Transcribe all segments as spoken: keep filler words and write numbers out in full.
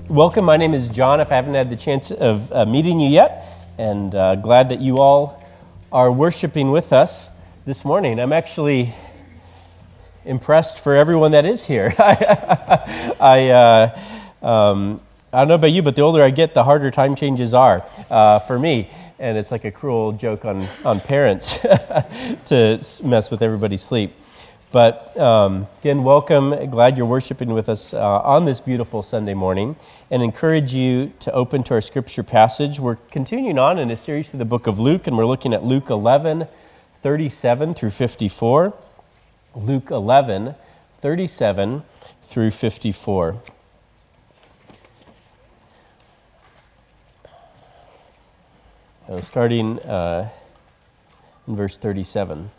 welcome. My name is John, if I haven't had the chance of uh, meeting you yet, and uh, glad that you all are worshiping with us this morning. I'm actually impressed for everyone that is here. I, uh, um, I don't know about you, but the older I get, the harder time changes are uh, for me. And it's like a cruel joke on, on parents to mess with everybody's sleep. But um, again, welcome. Glad you're worshiping with us uh, on this beautiful Sunday morning, and encourage you to open to our scripture passage. We're continuing on in a series through the book of Luke, and we're looking at Luke eleven, thirty-seven through fifty-four. Luke eleven, thirty-seven through fifty-four. So starting uh, in verse thirty-seven.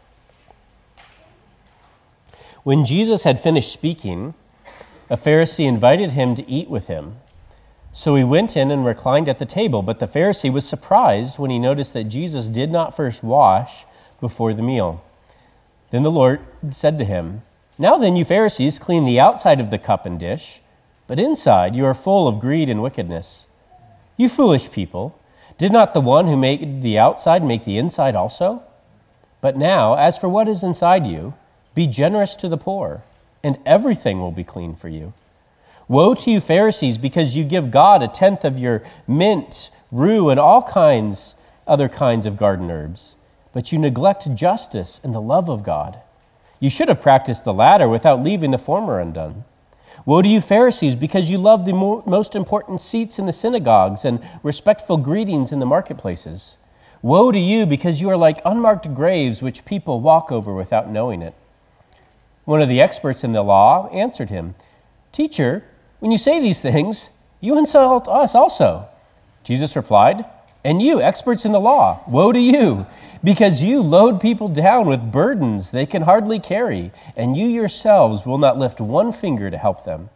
When Jesus had finished speaking, a Pharisee invited him to eat with him. So he went in and reclined at the table, but the Pharisee was surprised when he noticed that Jesus did not first wash before the meal. Then the Lord said to him, "Now then, you Pharisees clean the outside of the cup and dish, but inside you are full of greed and wickedness. You foolish people, did not the one who made the outside make the inside also? But now, as for what is inside you, be generous to the poor, and everything will be clean for you. Woe to you Pharisees, because you give God a tenth of your mint, rue, and all kinds, other kinds of garden herbs, but you neglect justice and the love of God. You should have practiced the latter without leaving the former undone. Woe to you Pharisees, because you love the mo- most important seats in the synagogues and respectful greetings in the marketplaces. Woe to you, because you are like unmarked graves which people walk over without knowing it." One of the experts in the law answered him, "Teacher, when you say these things, you insult us also." Jesus replied, "And you, experts in the law, woe to you, because you load people down with burdens they can hardly carry, and you yourselves will not lift one finger to help them.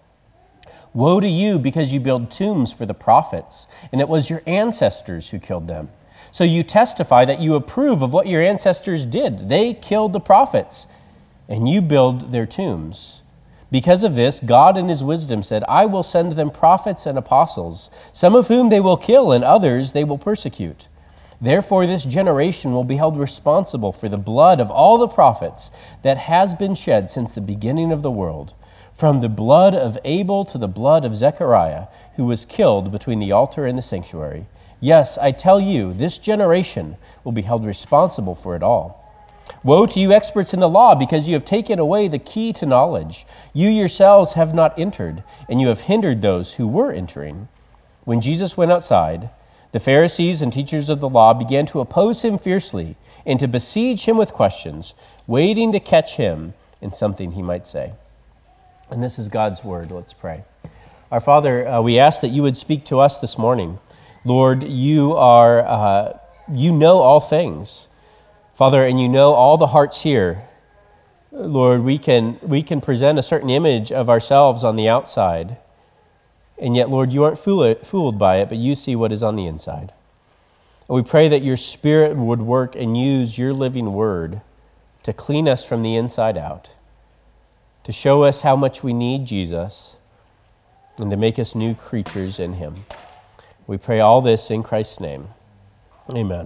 Woe to you, because you build tombs for the prophets, and it was your ancestors who killed them. So you testify that you approve of what your ancestors did. They killed the prophets, and you build their tombs. Because of this, God in his wisdom said, I will send them prophets and apostles, some of whom they will kill, and others they will persecute. Therefore, this generation will be held responsible for the blood of all the prophets that has been shed since the beginning of the world, from the blood of Abel to the blood of Zechariah, who was killed between the altar and the sanctuary. Yes, I tell you, this generation will be held responsible for it all. Woe to you experts in the law, because you have taken away the key to knowledge. You yourselves have not entered, and you have hindered those who were entering." When Jesus went outside, the Pharisees and teachers of the law began to oppose him fiercely and to besiege him with questions, waiting to catch him in something he might say. And this is God's word. Let's pray. Our Father, uh, we ask that you would speak to us this morning. Lord, you are, uh, you know all things. Father, and you know all the hearts here. Lord, we can we can present a certain image of ourselves on the outside, and yet, Lord, you aren't fool, fooled by it, but you see what is on the inside. And we pray that your Spirit would work and use your living word to clean us from the inside out, to show us how much we need Jesus, and to make us new creatures in him. We pray all this in Christ's name. Amen.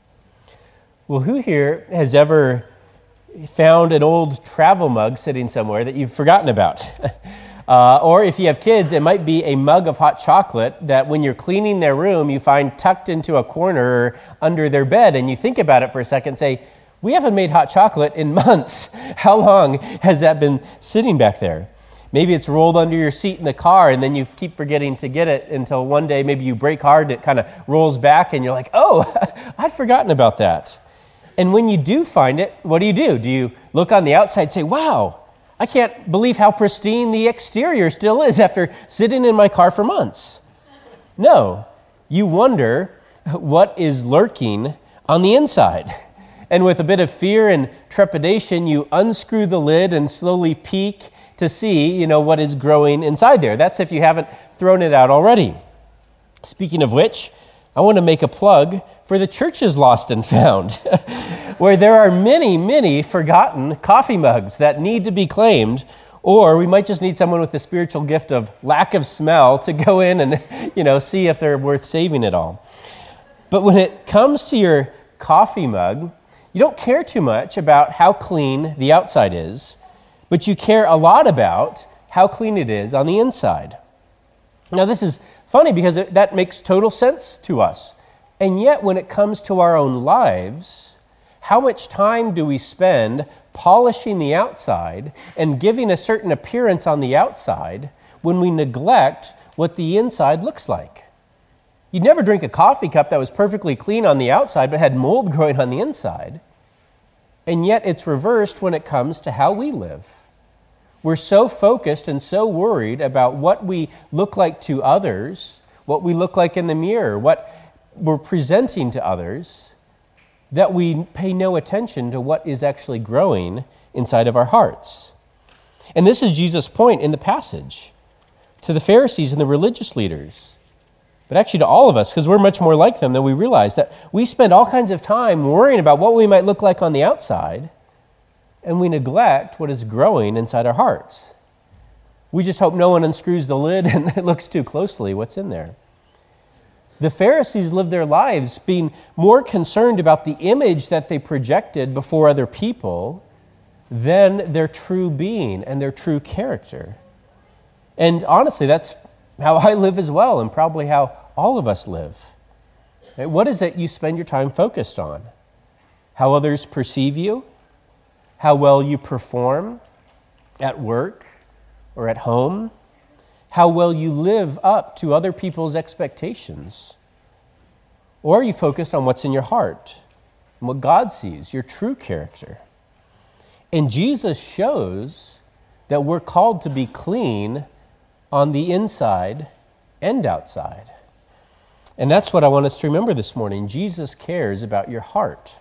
Well, who here has ever found an old travel mug sitting somewhere that you've forgotten about? uh, or if you have kids, it might be a mug of hot chocolate that when you're cleaning their room, you find tucked into a corner or under their bed, and you think about it for a second and say, we haven't made hot chocolate in months. How long has that been sitting back there? Maybe it's rolled under your seat in the car, and then you keep forgetting to get it until one day maybe you brake hard and it kind of rolls back, and you're like, oh, I'd forgotten about that. And when you do find it, what do you do? Do you look on the outside and say, wow, I can't believe how pristine the exterior still is after sitting in my car for months? No, you wonder what is lurking on the inside. And with a bit of fear and trepidation, you unscrew the lid and slowly peek to see, you know, what is growing inside there. That's if you haven't thrown it out already. Speaking of which, I want to make a plug for the Churches Lost and Found, where there are many, many forgotten coffee mugs that need to be claimed, Or we might just need someone with the spiritual gift of lack of smell to go in and, you know, see if they're worth saving at all. But when it comes to your coffee mug, you don't care too much about how clean the outside is, but you care a lot about how clean it is on the inside. Now, this is funny because it, that makes total sense to us. And yet, when it comes to our own lives, how much time do we spend polishing the outside and giving a certain appearance on the outside when we neglect what the inside looks like? You'd never drink a coffee cup that was perfectly clean on the outside but had mold growing on the inside. And yet it's reversed when it comes to how we live. We're so focused and so worried about what we look like to others, what we look like in the mirror, what we're presenting to others, that we pay no attention to what is actually growing inside of our hearts. And this is Jesus' point in the passage to the Pharisees and the religious leaders, but actually to all of us, because we're much more like them than we realize, that we spend all kinds of time worrying about what we might look like on the outside, and we neglect what is growing inside our hearts. We just hope no one unscrews the lid and looks too closely what's in there. The Pharisees lived their lives being more concerned about the image that they projected before other people than their true being and their true character. And honestly, that's how I live as well, and probably how all of us live. Right? What is it you spend your time focused on? How others perceive you? How well you perform at work or at home? How well you live up to other people's expectations? Or are you focused on what's in your heart and what God sees, your true character? And Jesus shows that we're called to be clean on the inside and outside. And that's what I want us to remember this morning. Jesus cares about your heart.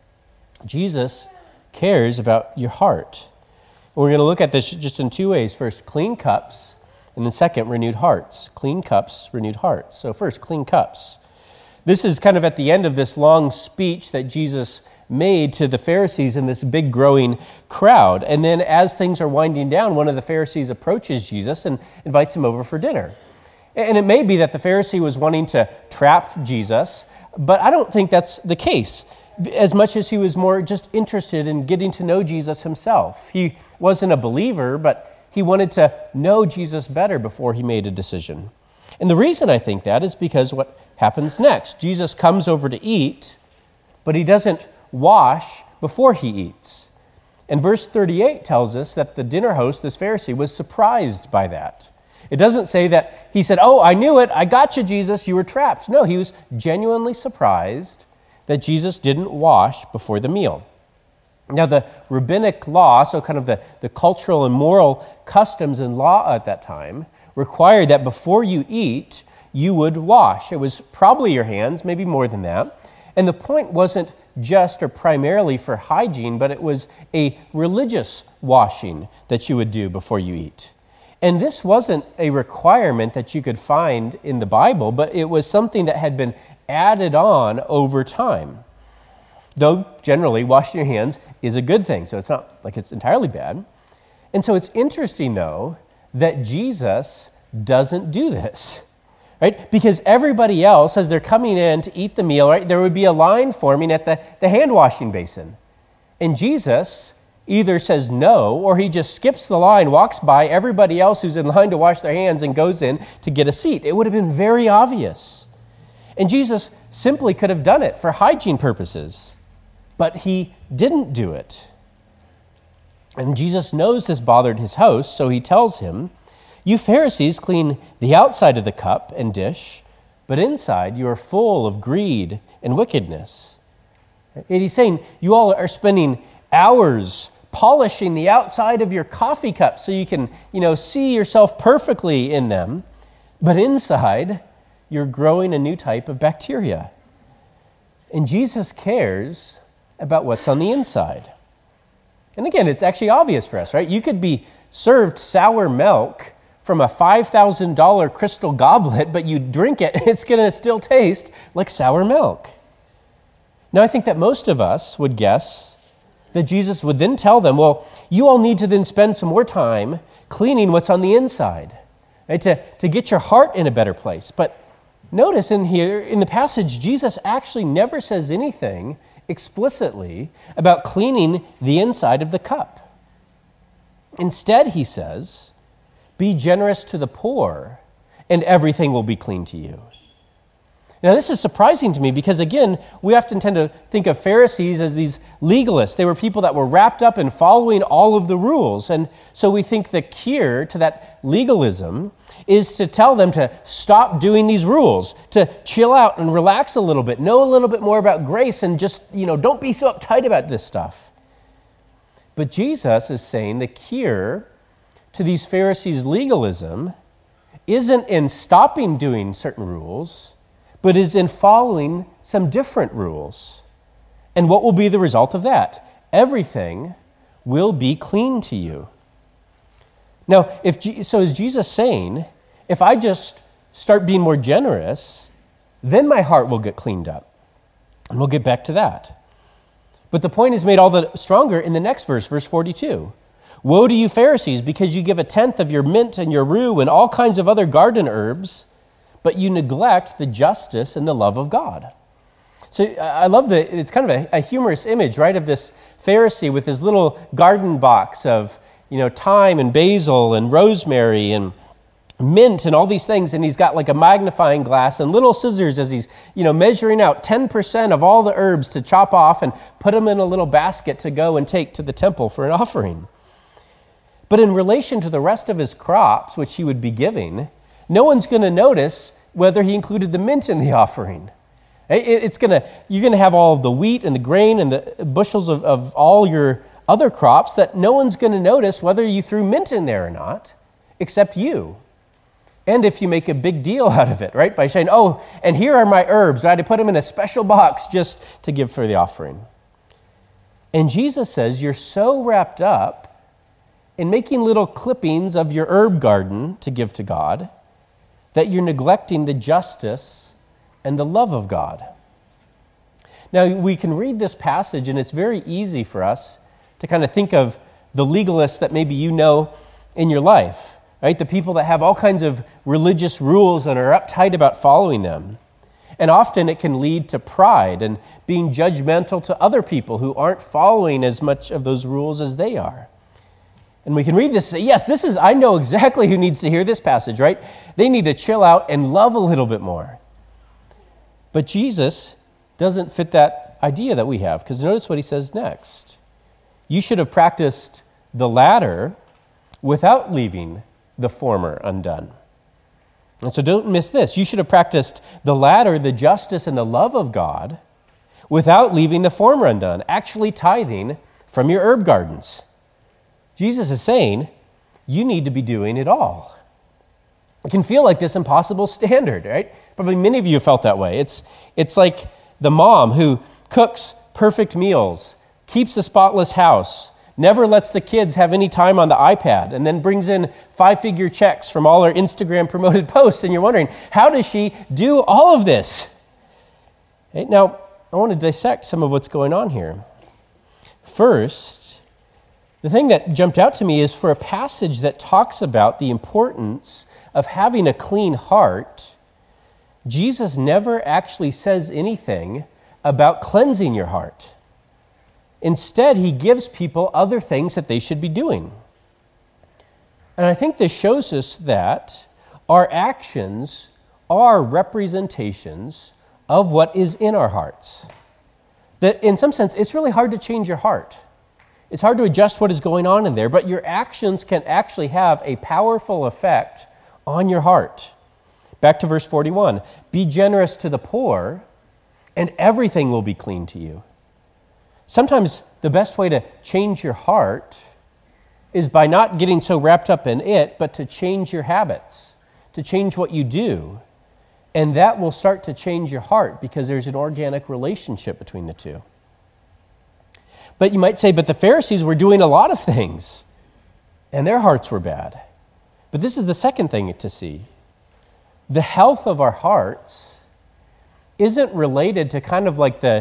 Jesus cares about your heart. And we're going to look at this just in two ways. First, clean cups. And then second, renewed hearts. Clean cups, renewed hearts. So first, clean cups. This is kind of at the end of this long speech that Jesus made to the Pharisees in this big growing crowd. And then as things are winding down, one of the Pharisees approaches Jesus and invites him over for dinner. And it may be that the Pharisee was wanting to trap Jesus, but I don't think that's the case, as much as he was more just interested in getting to know Jesus himself. He wasn't a believer, but he wanted to know Jesus better before he made a decision. And the reason I think that is because what happens next. Jesus comes over to eat, but he doesn't wash before he eats. And verse thirty-eight tells us that the dinner host, this Pharisee, was surprised by that. It doesn't say that he said, "Oh, I knew it. I got you, Jesus. You were trapped." No, he was genuinely surprised that Jesus didn't wash before the meal. Now, the rabbinic law, so kind of the, the cultural and moral customs and law at that time, required that before you eat, you would wash. It was probably your hands, maybe more than that. And the point wasn't just or primarily for hygiene, but it was a religious washing that you would do before you eat. And this wasn't a requirement that you could find in the Bible, but it was something that had been added on over time. Though generally washing your hands is a good thing, so it's not like it's entirely bad. And so it's interesting, though, that Jesus doesn't do this, right? Because everybody else, as they're coming in to eat the meal, right, there would be a line forming at the, the hand washing basin. And Jesus either says no, or he just skips the line, walks by everybody else who's in line to wash their hands and goes in to get a seat. It would have been very obvious. And Jesus simply could have done it for hygiene purposes, but he didn't do it. And Jesus knows this bothered his host, so he tells him, "You Pharisees clean the outside of the cup and dish, but inside you are full of greed and wickedness." And he's saying, you all are spending hours polishing the outside of your coffee cups so you can, you know, see yourself perfectly in them, but inside you're growing a new type of bacteria. And Jesus cares about what's on the inside. And again, it's actually obvious for us, right? You could be served sour milk from a five thousand dollars crystal goblet, but you drink it and it's going to still taste like sour milk. Now, I think that most of us would guess that Jesus would then tell them, well, you all need to then spend some more time cleaning what's on the inside, right? To, to get your heart in a better place. But notice in here, in the passage, Jesus actually never says anything explicitly about cleaning the inside of the cup. Instead, he says, be generous to the poor, and everything will be clean to you. Now, this is surprising to me because, again, we often tend to think of Pharisees as these legalists. They were people that were wrapped up in following all of the rules. And so we think the cure to that legalism is to tell them to stop doing these rules, to chill out and relax a little bit, know a little bit more about grace, and just, you know, don't be so uptight about this stuff. But Jesus is saying the cure to these Pharisees' legalism isn't in stopping doing certain rules, but is in following some different rules. And what will be the result of that? Everything will be clean to you. Now, if so is Jesus saying, if I just start being more generous, then my heart will get cleaned up. And we'll get back to that. But the point is made all the stronger in the next verse, verse forty-two. Woe to you, Pharisees, because you give a tenth of your mint and your rue and all kinds of other garden herbs, but you neglect the justice and the love of God. So I love that it's kind of a, a humorous image, right, of this Pharisee with his little garden box of, you know, thyme and basil and rosemary and mint and all these things, and he's got like a magnifying glass and little scissors as he's, you know, measuring out ten percent of all the herbs to chop off and put them in a little basket to go and take to the temple for an offering. But in relation to the rest of his crops, which he would be giving, no one's going to notice whether he included the mint in the offering. It's going to, you're going to have all of the wheat and the grain and the bushels of, of all your other crops that no one's going to notice whether you threw mint in there or not, except you. And if you make a big deal out of it, right? By saying, oh, and here are my herbs. I had to put them in a special box just to give for the offering. And Jesus says you're so wrapped up in making little clippings of your herb garden to give to God that you're neglecting the justice and the love of God. Now, we can read this passage, and it's very easy for us to kind of think of the legalists that maybe you know in your life, right? The people that have all kinds of religious rules and are uptight about following them. And often it can lead to pride and being judgmental to other people who aren't following as much of those rules as they are. And we can read this and say, yes, this is, I know exactly who needs to hear this passage, right? They need to chill out and love a little bit more. But Jesus doesn't fit that idea that we have, because notice what he says next. You should have practiced the latter without leaving the former undone. And so don't miss this. You should have practiced the latter, the justice and the love of God, without leaving the former undone, actually tithing from your herb gardens. Jesus is saying, you need to be doing it all. It can feel like this impossible standard, right? Probably many of you have felt that way. It's, it's like the mom who cooks perfect meals, keeps a spotless house, never lets the kids have any time on the iPad, and then brings in five-figure checks from all her Instagram promoted posts, and you're wondering, how does she do all of this? Okay, now, I want to dissect some of what's going on here. First, the thing that jumped out to me is for a passage that talks about the importance of having a clean heart, Jesus never actually says anything about cleansing your heart. Instead, he gives people other things that they should be doing. And I think this shows us that our actions are representations of what is in our hearts. That in some sense, it's really hard to change your heart. It's hard to adjust what is going on in there, but your actions can actually have a powerful effect on your heart. Back to verse forty-one. Be generous to the poor, and everything will be clean to you. Sometimes the best way to change your heart is by not getting so wrapped up in it, but to change your habits, to change what you do. And that will start to change your heart because there's an organic relationship between the two. But you might say, but the Pharisees were doing a lot of things, and their hearts were bad. But this is the second thing to see. The health of our hearts isn't related to kind of like the,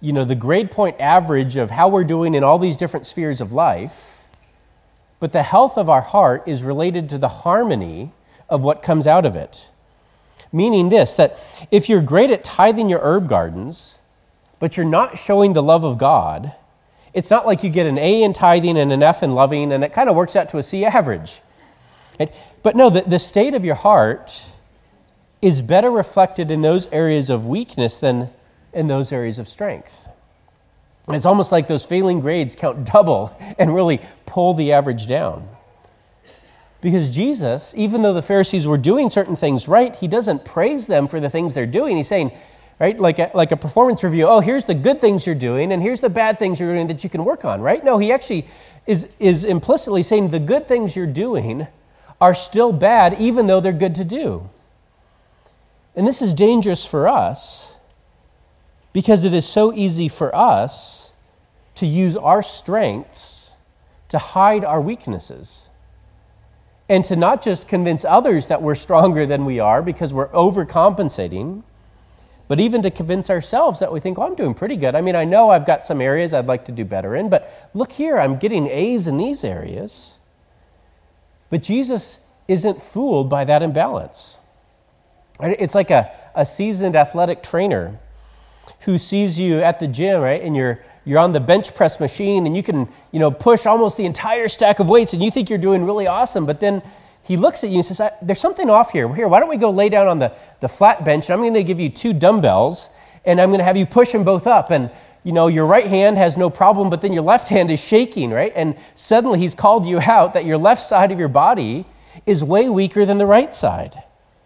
you know, the grade point average of how we're doing in all these different spheres of life, but the health of our heart is related to the harmony of what comes out of it. Meaning this, that if you're great at tithing your herb gardens, but you're not showing the love of God, it's not like you get an A in tithing and an F in loving, and it kind of works out to a C average. Right? But no, the, the state of your heart is better reflected in those areas of weakness than in those areas of strength. And it's almost like those failing grades count double and really pull the average down. Because Jesus, even though the Pharisees were doing certain things right, he doesn't praise them for the things they're doing. He's saying, right, like a, like a performance review, oh, here's the good things you're doing, and here's the bad things you're doing that you can work on, right? No, he actually is, is implicitly saying the good things you're doing are still bad, even though they're good to do. And this is dangerous for us because it is so easy for us to use our strengths to hide our weaknesses. And to not just convince others that we're stronger than we are because we're overcompensating, but even to convince ourselves that we think, well, I'm doing pretty good. I mean, I know I've got some areas I'd like to do better in, but look here, I'm getting A's in these areas. But Jesus isn't fooled by that imbalance. It's like a, a seasoned athletic trainer who sees you at the gym, right, and you're you're on the bench press machine, and you can, you know, push almost the entire stack of weights, and you think you're doing really awesome, but then he looks at you and says, there's something off here. Here, why don't we go lay down on the, the flat bench, and I'm going to give you two dumbbells, and I'm going to have you push them both up, and, you know, your right hand has no problem, but then your left hand is shaking, right? And suddenly he's called you out that your left side of your body is way weaker than the right side.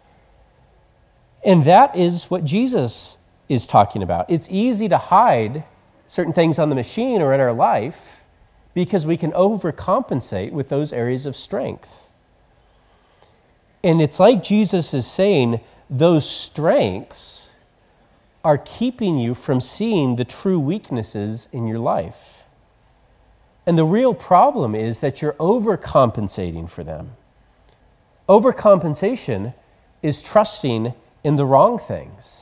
And that is what Jesus is talking about. It's easy to hide certain things on the machine or in our life because we can overcompensate with those areas of strength. And it's like Jesus is saying, those strengths are keeping you from seeing the true weaknesses in your life. And the real problem is that you're overcompensating for them. Overcompensation is trusting in the wrong things.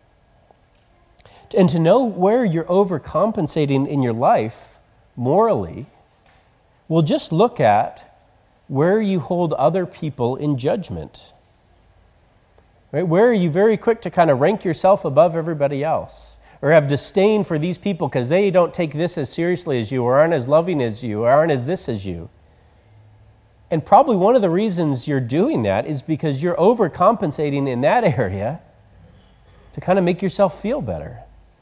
And to know where you're overcompensating in your life morally, we'll just look at where you hold other people in judgment. Right? Where are you very quick to kind of rank yourself above everybody else? Or have disdain for these people because they don't take this as seriously as you, or aren't as loving as you, or aren't as this as you. And probably one of the reasons you're doing that is because you're overcompensating in that area to kind of make yourself feel better.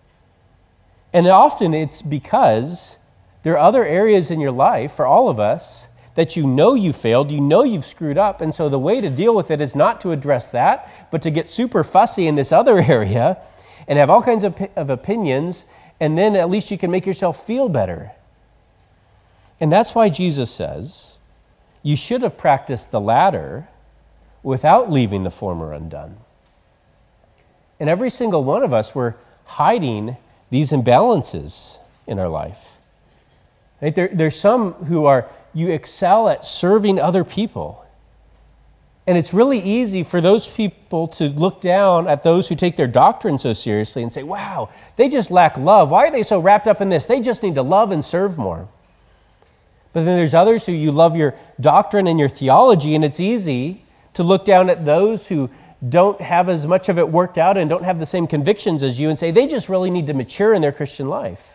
And often it's because there are other areas in your life, for all of us, that you know you failed, you know you've screwed up, and so the way to deal with it is not to address that, but to get super fussy in this other area and have all kinds of, of opinions, and then at least you can make yourself feel better. And that's why Jesus says, you should have practiced the latter without leaving the former undone. And every single one of us were hiding these imbalances in our life. Right? There, there's some who are, you excel at serving other people. And it's really easy for those people to look down at those who take their doctrine so seriously and say, wow, they just lack love. Why are they so wrapped up in this? They just need to love and serve more. But then there's others who you love your doctrine and your theology, and it's easy to look down at those who don't have as much of it worked out and don't have the same convictions as you and say they just really need to mature in their Christian life.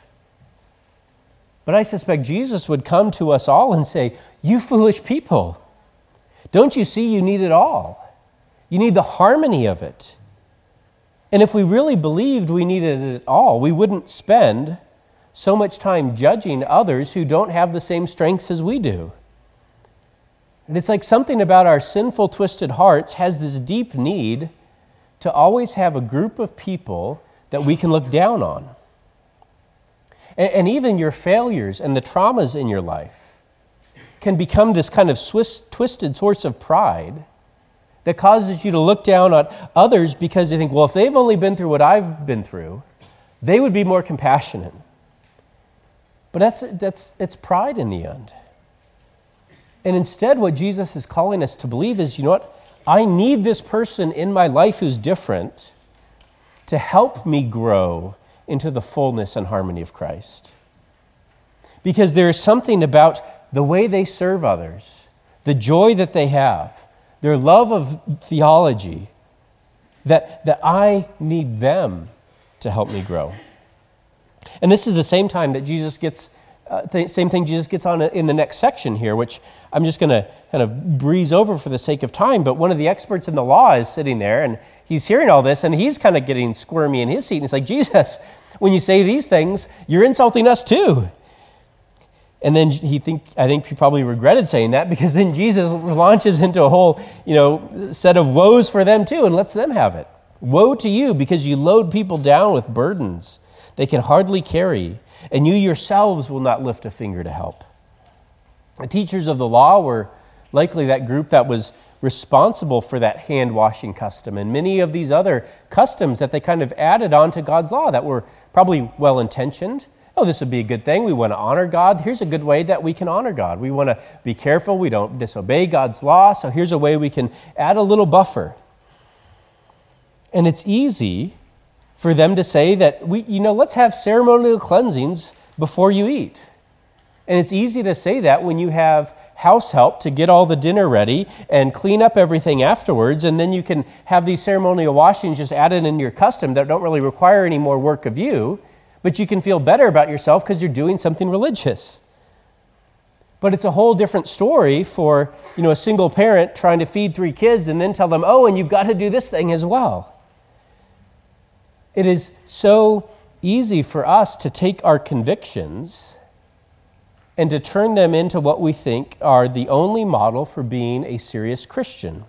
But I suspect Jesus would come to us all and say, you foolish people, don't you see you need it all? You need the harmony of it. And if we really believed we needed it all, we wouldn't spend so much time judging others who don't have the same strengths as we do. And it's like something about our sinful, twisted hearts has this deep need to always have a group of people that we can look down on. And, and even your failures and the traumas in your life can become this kind of Swiss, twisted source of pride that causes you to look down on others because you think, well, if they've only been through what I've been through, they would be more compassionate. But that's that's it's pride in the end. And instead, what Jesus is calling us to believe is, you know what? I need this person in my life who's different to help me grow into the fullness and harmony of Christ. Because there is something about the way they serve others, the joy that they have, their love of theology, that, that I need them to help me grow. And this is the same time that Jesus gets, uh, th- same thing Jesus gets on in the next section here, which I'm just going to kind of breeze over for the sake of time. But one of the experts in the law is sitting there, and he's hearing all this, and he's kind of getting squirmy in his seat. And he's like, Jesus, when you say these things, you're insulting us too. And then he think I think he probably regretted saying that, because then Jesus launches into a whole, you know, set of woes for them too and lets them have it. Woe to you, because you load people down with burdens they can hardly carry, and you yourselves will not lift a finger to help. The teachers of the law were likely that group that was responsible for that hand-washing custom and many of these other customs that they kind of added on to God's law that were probably well-intentioned. Oh, this would be a good thing. We want to honor God. Here's a good way that we can honor God. We want to be careful. We don't disobey God's law. So here's a way we can add a little buffer. And it's easy for them to say that, we, you know, let's have ceremonial cleansings before you eat. And it's easy to say that when you have house help to get all the dinner ready and clean up everything afterwards, and then you can have these ceremonial washings just added into your custom that don't really require any more work of you. But you can feel better about yourself because you're doing something religious. But it's a whole different story for, you know, a single parent trying to feed three kids and then tell them, oh, and you've got to do this thing as well. It is so easy for us to take our convictions and to turn them into what we think are the only model for being a serious Christian.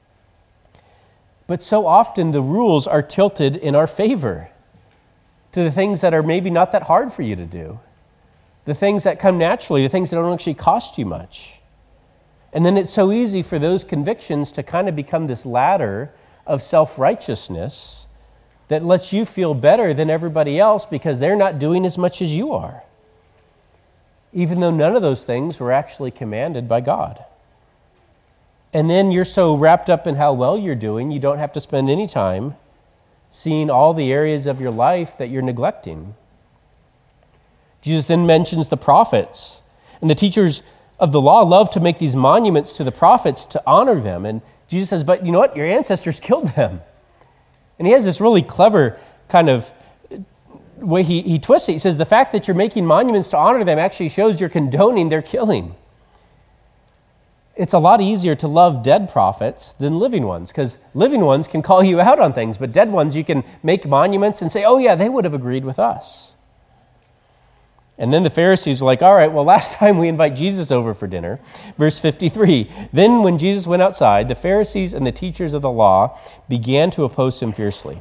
But so often the rules are tilted in our favor to the things that are maybe not that hard for you to do, the things that come naturally, the things that don't actually cost you much. And then it's so easy for those convictions to kind of become this ladder of self-righteousness that lets you feel better than everybody else because they're not doing as much as you are, even though none of those things were actually commanded by God. And then you're so wrapped up in how well you're doing, you don't have to spend any time seeing all the areas of your life that you're neglecting. Jesus then mentions the prophets. And the teachers of the law love to make these monuments to the prophets to honor them. And Jesus says, but you know what? Your ancestors killed them. And he has this really clever kind of way he, he twists it. He says, the fact that you're making monuments to honor them actually shows you're condoning their killing. It's a lot easier to love dead prophets than living ones, because living ones can call you out on things, but dead ones you can make monuments and say, oh yeah, they would have agreed with us. And then the Pharisees were like, all right, well, last time we invite Jesus over for dinner. Verse fifty-three, then when Jesus went outside, the Pharisees and the teachers of the law began to oppose him fiercely.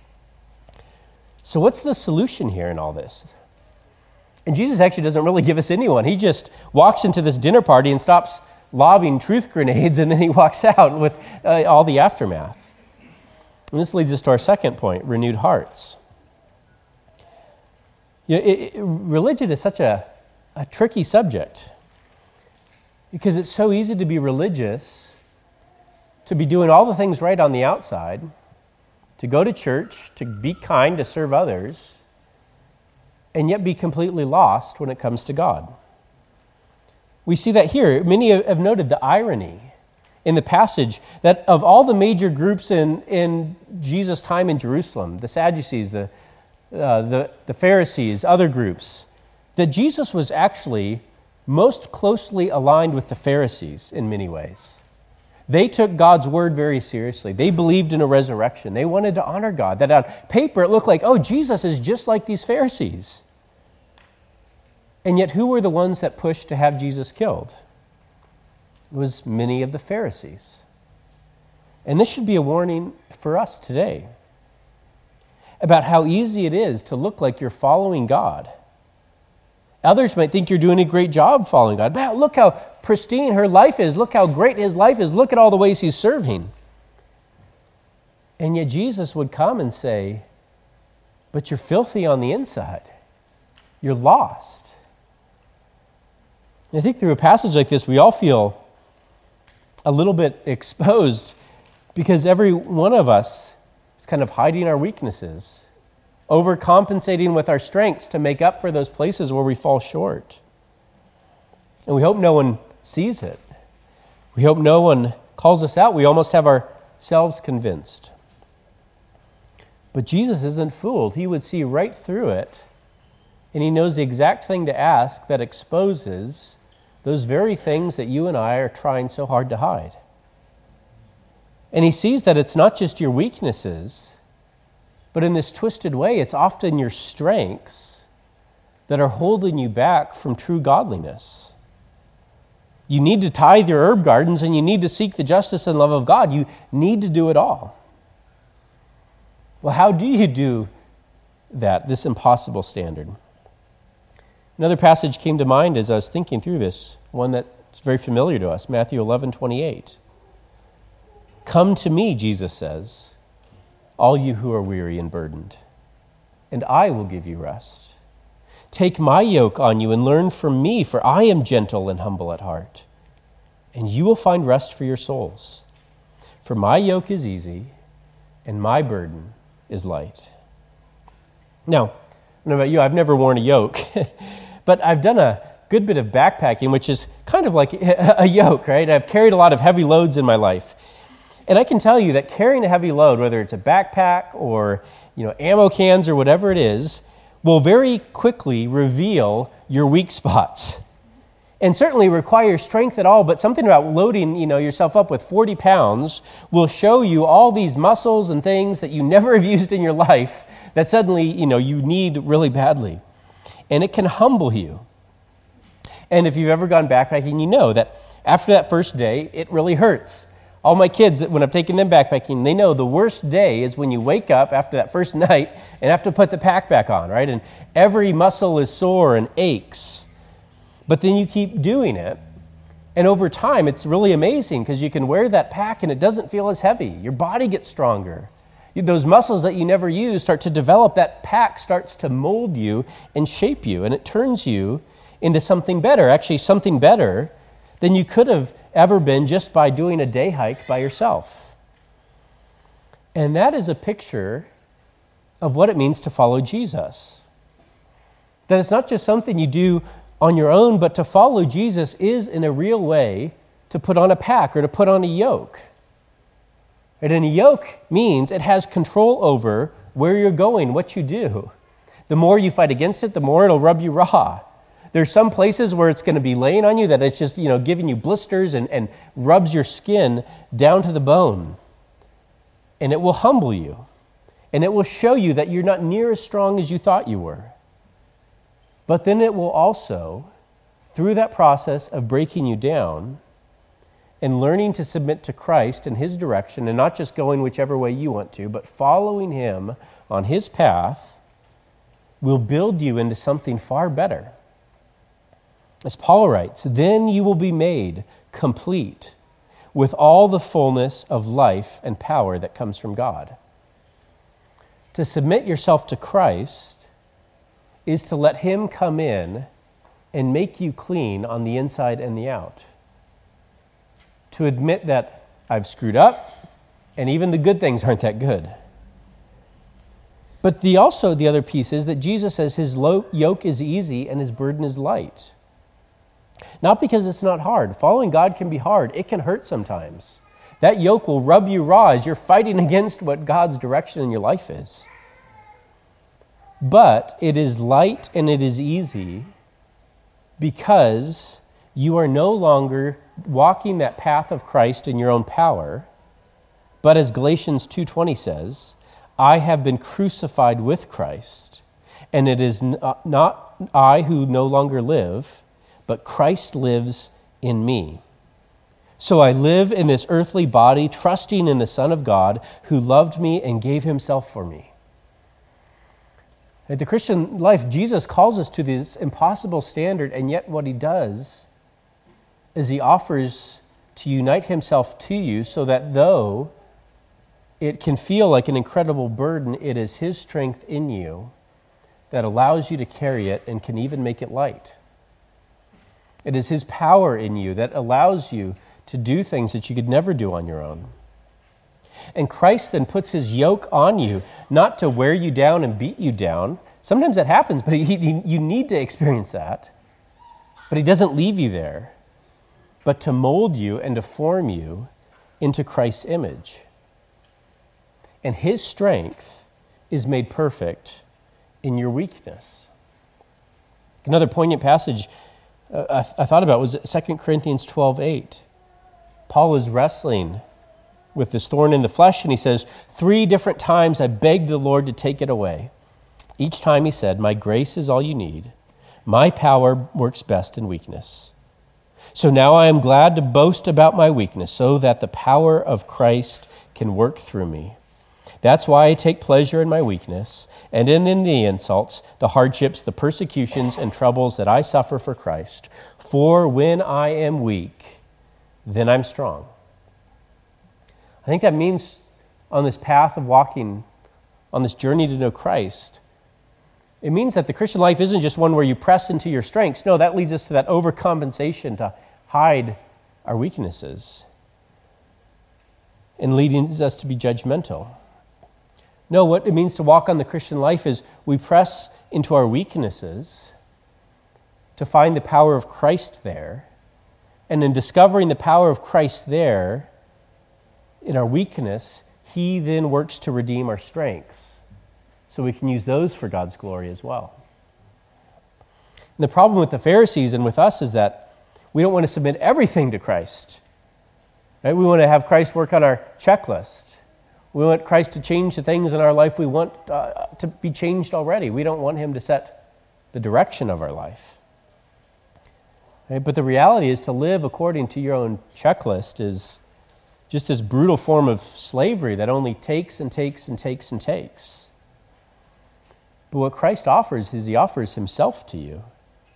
So what's the solution here in all this? And Jesus actually doesn't really give us anyone. He just walks into this dinner party and stops lobbing truth grenades, and then he walks out with uh, all the aftermath. And this leads us to our second point, renewed hearts. You know, it, it, religion is such a, a tricky subject because it's so easy to be religious, to be doing all the things right on the outside, to go to church, to be kind, to serve others, and yet be completely lost when it comes to God. We see that here. Many have noted the irony in the passage that of all the major groups in, in Jesus' time in Jerusalem, the Sadducees, the, uh, the, the Pharisees, other groups, that Jesus was actually most closely aligned with the Pharisees in many ways. They took God's word very seriously. They believed in a resurrection. They wanted to honor God. That on paper it looked like, oh, Jesus is just like these Pharisees. And yet, who were the ones that pushed to have Jesus killed? It was many of the Pharisees. And this should be a warning for us today about how easy it is to look like you're following God. Others might think you're doing a great job following God. Wow, look how pristine her life is. Look how great his life is. Look at all the ways he's serving. And yet Jesus would come and say, but you're filthy on the inside. You're lost. I think through a passage like this, we all feel a little bit exposed because every one of us is kind of hiding our weaknesses. overcompensating with our strengths to make up for those places where we fall short. And we hope no one sees it. We hope no one calls us out. We almost have ourselves convinced. But Jesus isn't fooled. He would see right through it, and he knows the exact thing to ask that exposes those very things that you and I are trying so hard to hide. And he sees that it's not just your weaknesses, but in this twisted way, it's often your strengths that are holding you back from true godliness. You need to tithe your herb gardens, and you need to seek the justice and love of God. You need to do it all. Well, how do you do that, this impossible standard? Another passage came to mind as I was thinking through this, one that's very familiar to us, Matthew eleven twenty-eight. Come to me, Jesus says, all you who are weary and burdened, and I will give you rest. Take my yoke on you and learn from me, for I am gentle and humble at heart, and you will find rest for your souls. For my yoke is easy, and my burden is light. Now, I don't know about you, I've never worn a yoke, but I've done a good bit of backpacking, which is kind of like a yoke, right? I've carried a lot of heavy loads in my life. And I can tell you that carrying a heavy load, whether it's a backpack or, you know, ammo cans or whatever it is, will very quickly reveal your weak spots. And certainly require strength at all, but something about loading, you know, yourself up with forty pounds will show you all these muscles and things that you never have used in your life that suddenly, you know, you need really badly. And it can humble you. And if you've ever gone backpacking, you know that after that first day, it really hurts. All my kids, when I've taken them backpacking, they know the worst day is when you wake up after that first night and have to put the pack back on, right? And every muscle is sore and aches. But then you keep doing it, and over time, it's really amazing because you can wear that pack and it doesn't feel as heavy. Your body gets stronger. Those muscles that you never use start to develop. That pack starts to mold you and shape you, and it turns you into something better, actually something better than you could have ever been just by doing a day hike by yourself. And that is a picture of what it means to follow Jesus. That it's not just something you do on your own, but to follow Jesus is in a real way to put on a pack or to put on a yoke. And a yoke means it has control over where you're going, what you do. The more you fight against it, the more it'll rub you raw. There's some places where it's going to be laying on you that it's just, you know, giving you blisters and, and rubs your skin down to the bone. And it will humble you. And it will show you that you're not near as strong as you thought you were. But then it will also, through that process of breaking you down and learning to submit to Christ and his direction, and not just going whichever way you want to, but following him on his path, will build you into something far better. As Paul writes, then you will be made complete with all the fullness of life and power that comes from God. To submit yourself to Christ is to let him come in and make you clean on the inside and the out. To admit that I've screwed up, and even the good things aren't that good. But the also the other piece is that Jesus says his yoke is easy and his burden is light. Not because it's not hard. Following God can be hard. It can hurt sometimes. That yoke will rub you raw as you're fighting against what God's direction in your life is. But it is light and it is easy because you are no longer walking that path of Christ in your own power, but as Galatians two twenty says, I have been crucified with Christ, and it is not I who no longer live, but Christ lives in me. So I live in this earthly body, trusting in the Son of God who loved me and gave himself for me. In the Christian life, Jesus calls us to this impossible standard, and yet what he does is he offers to unite himself to you so that though it can feel like an incredible burden, it is his strength in you that allows you to carry it and can even make it light. It is his power in you that allows you to do things that you could never do on your own. And Christ then puts his yoke on you, not to wear you down and beat you down. Sometimes that happens, but he, he, you need to experience that. But he doesn't leave you there, but to mold you and to form you into Christ's image. And his strength is made perfect in your weakness. Another poignant passage uh, I, th- I thought about was Second Corinthians twelve eight. Paul is wrestling with this thorn in the flesh, and he says, three different times I begged the Lord to take it away. Each time he said, my grace is all you need. My power works best in weakness. So now I am glad to boast about my weakness, so that the power of Christ can work through me. That's why I take pleasure in my weakness, and in, in the insults, the hardships, the persecutions, and troubles that I suffer for Christ. For when I am weak, then I'm strong. I think that means on this path of walking, on this journey to know Christ, it means that the Christian life isn't just one where you press into your strengths. No, that leads us to that overcompensation to hide our weaknesses and leads us to be judgmental. No, what it means to walk on the Christian life is we press into our weaknesses to find the power of Christ there. And in discovering the power of Christ there, in our weakness, he then works to redeem our strengths, so we can use those for God's glory as well. And the problem with the Pharisees and with us is that we don't want to submit everything to Christ. Right? We want to have Christ work on our checklist. We want Christ to change the things in our life we want uh, to be changed already. We don't want him to set the direction of our life. Right? But the reality is to live according to your own checklist is just this brutal form of slavery that only takes and takes and takes and takes. But what Christ offers is he offers himself to you.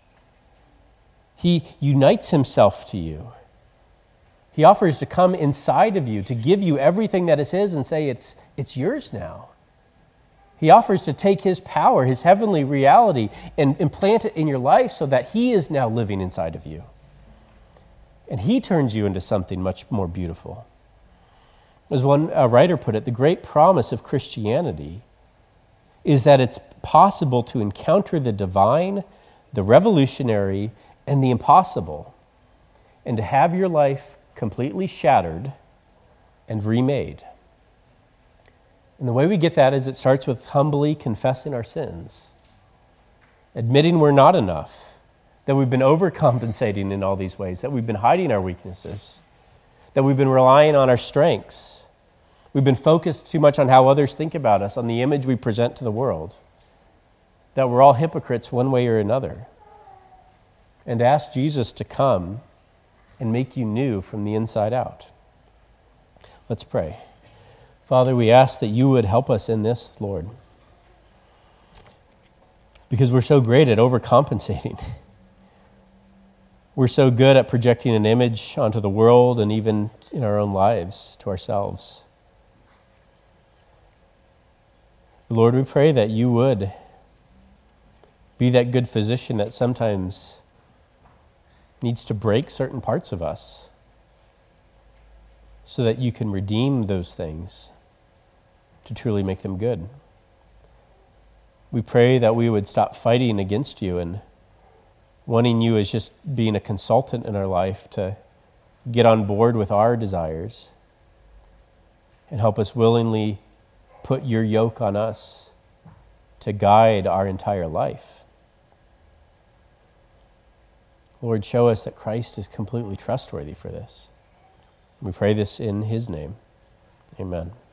He unites himself to you. He offers to come inside of you, to give you everything that is his and say, it's, it's yours now. He offers to take his power, his heavenly reality, and implant it in your life so that he is now living inside of you. And he turns you into something much more beautiful. As one uh, writer put it, the great promise of Christianity is that it's possible to encounter the divine, the revolutionary, and the impossible, and to have your life completely shattered and remade. And the way we get that is it starts with humbly confessing our sins, admitting we're not enough, that we've been overcompensating in all these ways, that we've been hiding our weaknesses, that we've been relying on our strengths. We've been focused too much on how others think about us, on the image we present to the world, that we're all hypocrites one way or another. And ask Jesus to come and make you new from the inside out. Let's pray. Father, we ask that you would help us in this, Lord, because we're so great at overcompensating. We're so good at projecting an image onto the world and even in our own lives to ourselves. Lord, we pray that you would be that good physician that sometimes needs to break certain parts of us so that you can redeem those things to truly make them good. We pray that we would stop fighting against you and wanting you as just being a consultant in our life to get on board with our desires and help us willingly put your yoke on us to guide our entire life. Lord, show us that Christ is completely trustworthy for this. We pray this in his name. Amen.